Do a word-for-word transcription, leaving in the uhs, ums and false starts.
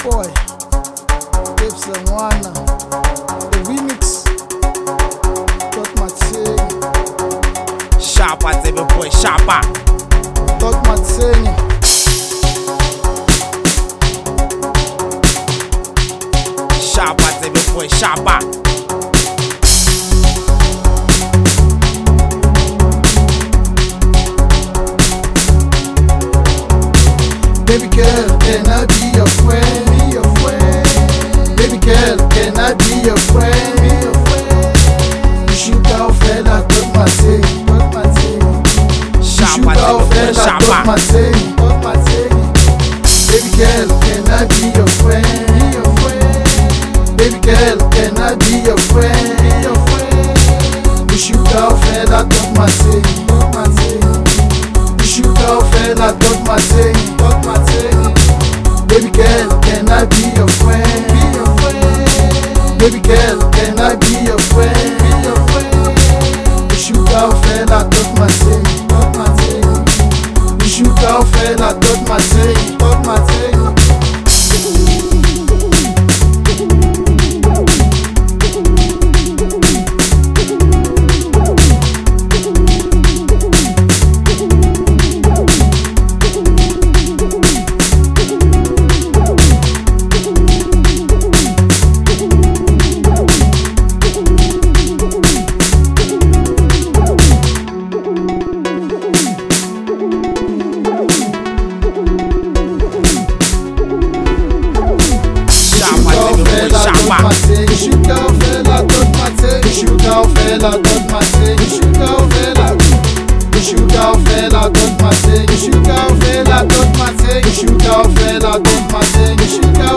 boy, Gibson Wana, the remix, Doc Matsenyi, Sharpa, baby boy, Sharpa. Doc Matsenyi. Sharpa, baby boy, Sharpa. Baby girl, can I be your friend? Be your friend. Baby girl, can I be your friend? Be your friend. You shoot out fella, Doc Matsenyi, Doc Matsenyi. Sharpa, You shoot out baby boy, fella, Doc Sharpa. Matsenyi, Doc Matsenyi. Baby girl, can I be your friend? Be your friend. Baby girl, can I be your friend? Be your friend. You shoot out fella, Doc Matsenyi, Doc Matsenyi. You shoot out fella, Doc Matsenyi, Doc Matsenyi. Baby girl, can I be your friend? Be your friend. Baby girl, can I be your friend? Be your friend. You shoot out fella, Doc Matsenyi, Doc Matsenyi. You shoot out fella, Doc Matsenyi, Doc Matsenyi. Sharpa. You shoot out fella, Doc Matsenyi. You shoot out fella, Doc Matsenyi. You shoot out fella. You shoot out fella, Doc Matsenyi. You shoot out fella, Doc Matsenyi. You shoot out fella, Doc Matsenyi. You shoot out